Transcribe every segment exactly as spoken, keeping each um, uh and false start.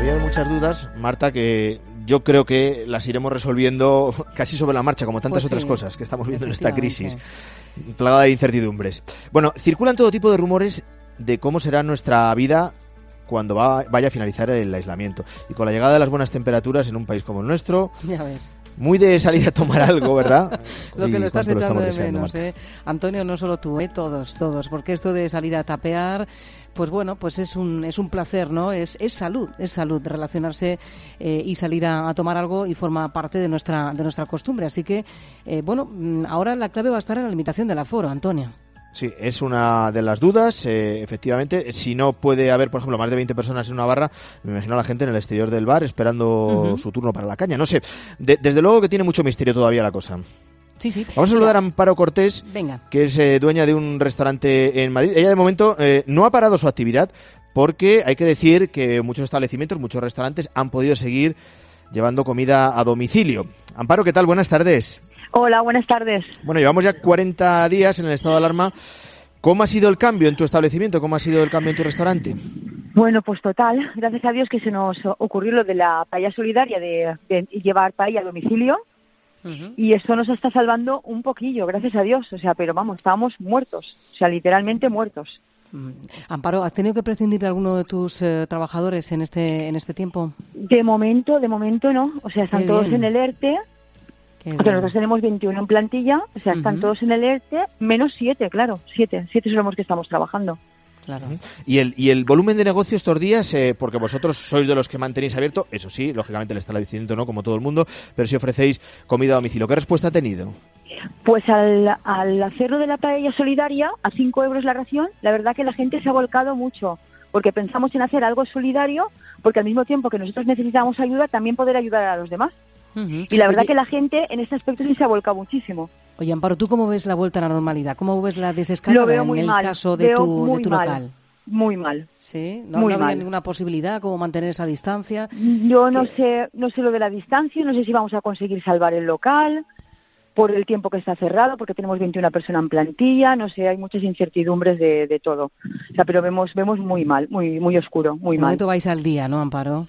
todavía hay muchas dudas, Marta, que yo creo que las iremos resolviendo casi sobre la marcha, como tantas pues sí, otras cosas que estamos viendo en esta crisis, plagada de incertidumbres. Bueno, circulan todo tipo de rumores de cómo será nuestra vida cuando va, vaya a finalizar el aislamiento. Y con la llegada de las buenas temperaturas en un país como el nuestro... Ya ves. Muy de salir a tomar algo, ¿verdad? Lo que lo estás echando lo de menos, ¿eh? Antonio, no solo tú, ¿eh? Todos, todos. Porque esto de salir a tapear, pues bueno, pues es un es un placer, ¿no? Es es salud, es salud relacionarse eh, y salir a, a tomar algo y forma parte de nuestra de nuestra costumbre. Así que, eh, bueno, ahora la clave va a estar en la limitación del aforo, Antonio. Sí, es una de las dudas, eh, efectivamente. Si no puede haber, por ejemplo, más de veinte personas en una barra, me imagino a la gente en el exterior del bar esperando uh-huh. su turno para la caña. No sé, de, desde luego que tiene mucho misterio todavía la cosa. Sí, sí. Vamos a saludar a Amparo Cortés, Venga. que es eh, dueña de un restaurante en Madrid. Ella, de momento, eh, no ha parado su actividad porque hay que decir que muchos establecimientos, muchos restaurantes han podido seguir llevando comida a domicilio. Amparo, ¿qué tal? Buenas tardes. Hola, buenas tardes. Bueno, llevamos ya cuarenta días en el estado de alarma. ¿Cómo ha sido el cambio en tu establecimiento? ¿Cómo ha sido el cambio en tu restaurante? Bueno, pues total, gracias a Dios que se nos ocurrió lo de la paella solidaria, de, de llevar paella a domicilio. Uh-huh. Y eso nos está salvando un poquillo, gracias a Dios. O sea, pero vamos, estábamos muertos, o sea, literalmente muertos. Amparo, ¿has tenido que prescindir de alguno de tus eh, trabajadores en este en este tiempo? De momento, de momento no. O sea, están Qué todos bien. en el ERTE. Porque nosotros tenemos veintiuno en plantilla, o sea, están uh-huh. todos en el ERTE, menos siete, claro, siete, siete son los que estamos trabajando. Claro. Uh-huh. ¿Y el y el volumen de negocio estos días, eh, porque vosotros sois de los que mantenéis abierto, eso sí, lógicamente el establecimiento no, como todo el mundo, pero si ofrecéis comida a domicilio, ¿qué respuesta ha tenido? Pues al, al hacerlo de la paella solidaria, a cinco euros la ración, la verdad que la gente se ha volcado mucho, porque pensamos en hacer algo solidario, porque al mismo tiempo que nosotros necesitamos ayuda, también poder ayudar a los demás. Uh-huh. Y la verdad Oye, que la gente en este aspecto sí se ha volcado muchísimo. Oye, Amparo, ¿tú cómo ves la vuelta a la normalidad? ¿Cómo ves la desescalada Lo veo muy en el mal. caso de veo tu, muy de tu mal. local? Muy mal. ¿Sí? ¿No, muy no había mal. ninguna posibilidad como mantener esa distancia? Yo no ¿Qué? sé, no sé lo de la distancia, no sé si vamos a conseguir salvar el local por el tiempo que está cerrado, porque tenemos veintiuna personas en plantilla, no sé, hay muchas incertidumbres de, de todo. O sea, pero vemos vemos muy mal, muy muy oscuro, muy de mal. momento vais al día, ¿no, Amparo?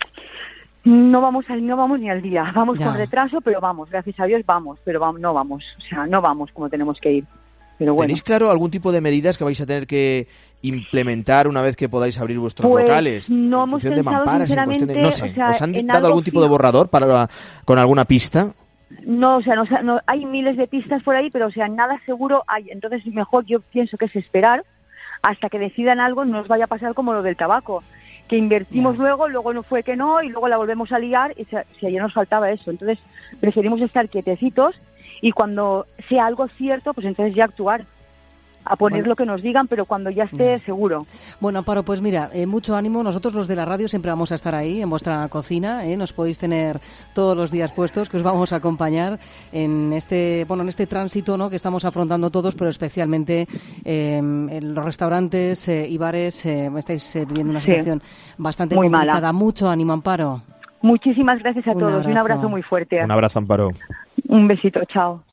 No vamos al, no vamos ni al día, vamos ya. con retraso, pero vamos, gracias a Dios vamos, pero vamos, no vamos, o sea, no vamos como tenemos que ir. Pero bueno. ¿Tenéis claro algún tipo de medidas que vais a tener que implementar una vez que podáis abrir vuestros pues locales? No en hemos función pensado, de mamparas, en cuestión de, no sé, o sea, ¿os han en dado algún tipo fijo. de borrador para con alguna pista? No, o sea, no, no, hay miles de pistas por ahí, pero o sea, nada seguro hay. Entonces, mejor yo pienso que es esperar hasta que decidan algo, no os vaya a pasar como lo del tabaco, que invertimos yeah. luego, luego no fue que no, y luego la volvemos a liar, y si ayer nos faltaba eso. Entonces, preferimos estar quietecitos y cuando sea algo cierto, pues entonces ya actuar. A poner bueno. lo que nos digan, pero cuando ya esté seguro. Bueno, Amparo, pues mira, eh, mucho ánimo. Nosotros los de la radio siempre vamos a estar ahí en vuestra cocina, ¿eh? Nos podéis tener todos los días puestos, que os vamos a acompañar en este, bueno, en este tránsito, ¿no?, que estamos afrontando todos, pero especialmente eh, en los restaurantes eh, y bares eh, estáis eh, viviendo una situación sí. bastante muy complicada. Mala. Mucho ánimo, Amparo. Muchísimas gracias a un todos abrazo. y un abrazo muy fuerte. Un abrazo, Amparo. Un besito, chao.